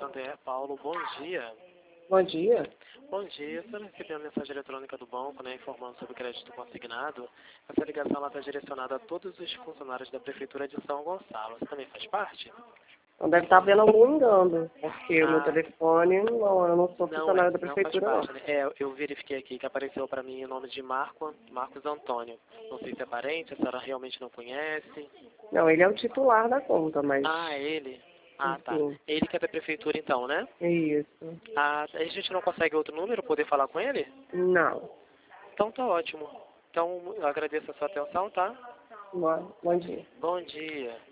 Santander. Paulo, bom dia. Bom dia. Bom dia, eu recebi uma mensagem eletrônica do banco, informando sobre o crédito consignado. Essa ligação está direcionada a todos os funcionários da Prefeitura de São Gonçalo. Você também faz parte? Então deve estar havendo algum engano, porque o meu Ah, telefone, não, eu não sou funcionário da não faz Prefeitura, não. parte, né? Eu verifiquei aqui que apareceu para mim o nome de Marcos Antônio. Não sei se é parente, a senhora realmente não conhece. Não, ele é o titular da conta, mas... Ah, ele? Ah, tá. Enfim, Ele que é da Prefeitura então, né? é isso. Ah, a gente não consegue outro número, poder falar com ele? Não. Então tá ótimo. Então eu agradeço a sua atenção, tá? Bom dia. Bom dia.